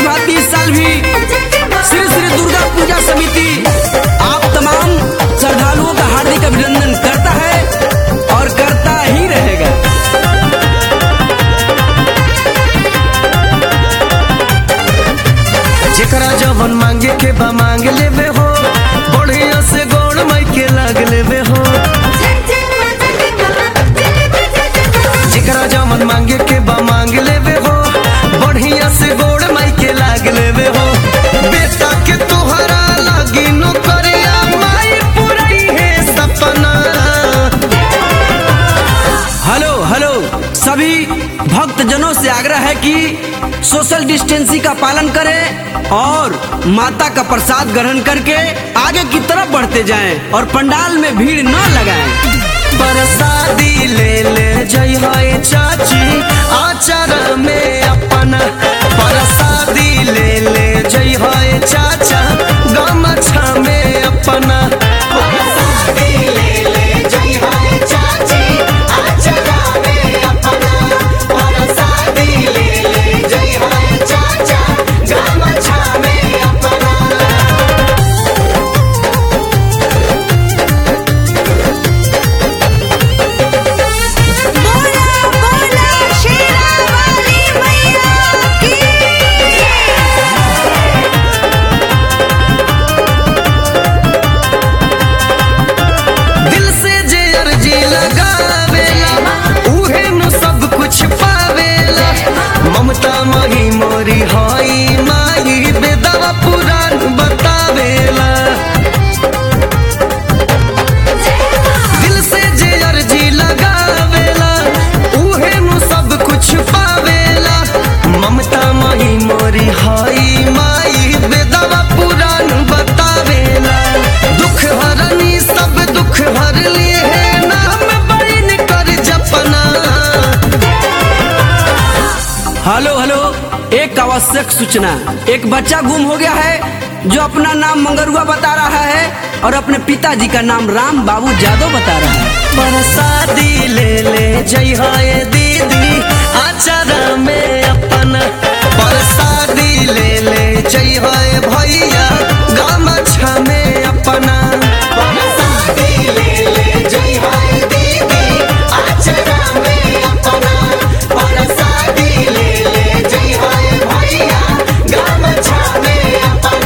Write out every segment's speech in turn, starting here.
साथ ही इस साल भी श्री श्री दुर्गा पूजा समिति आप तमाम श्रद्धालुओं का हार्दिक अभिनंदन करता है और करता ही रहेगा। जेकरा जवन मांगे के बा मांग लेवे हो, बढ़िया से गोड़ माई के लाग लेवे हो। जेकरा जवन मांगे के बा मांग लेवे हो, बढ़िया से गोड़ माई के लाग लेवे हो। बेटा के तोहरा लागी नौकरिया, माई पुरई है सपना। हेलो हेलो, सभी भक्त जनों से आग्रह है कि सोशल डिस्टेंसिंग का पालन करें और माता का प्रसाद ग्रहण करके आगे की तरफ बढ़ते जाएं और पंडाल में भीड़ न लगाएं। प्रसादी ले ले जय हाय चाची, आचार में अपना प्रसादी ले ले जय हाय चाचा, गमछा में अपना प्रसादी ले ले जय हाय चाची, आचार में अपना प्रसादी ले ले जय हाय चाचा, गमछा में अपना। ममता माही मोरी हाई माही, बेदावा पुराण बतावेला। दिल से जे अर्जी लगावेला, उहे नु सब कुछ पावेला। ममता माही मोरी हाई माही, बेदावा पुराण बतावेला। दुख हरनी सब दुख हर लिए है, नाम बड़ीन कर जपना। हेलो हेलो, एक आवश्यक सूचना, एक बच्चा गुम हो गया है जो अपना नाम मंगरुआ बता रहा है और अपने पिताजी का नाम राम बाबू यादव बता रहा है। प्रसादी ले ले जय हाय दीदी, आचार में अपना प्रसादी ले ले जय हाय भैया, गमछा में अपना प्रसादी ले ले जय हाय दीदी, आचार में अपना प्रसादी ले ले जय हाय भैया, गमछा में अपना।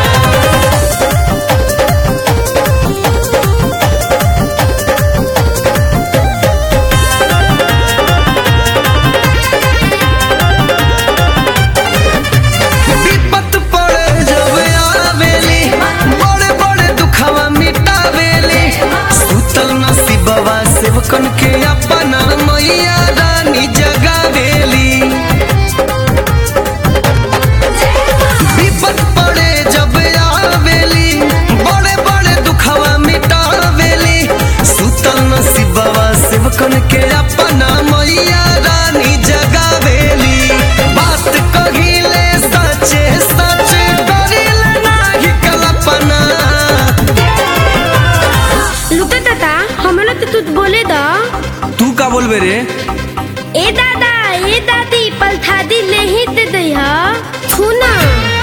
विपत पड़े जब आवेली, बड़े बड़े दुखवा मिटावेली। सुतल नसीबवा सेवकन के अपना मैया रानी जगावेली। विपत पड़े जब आवेली, बड़े बड़े दुखवा मिटावेली। सुतल नसीबवा सेवकन के अपना मैया रानी जगावेली। बात कहिले सचे सच, डरिले नाही कल्पना। लुका ताता हमला तो तू बोले दा। तू का बोलबे रे? ए दादा ए दादी पलथादी ले ही दे दई हा थू ना।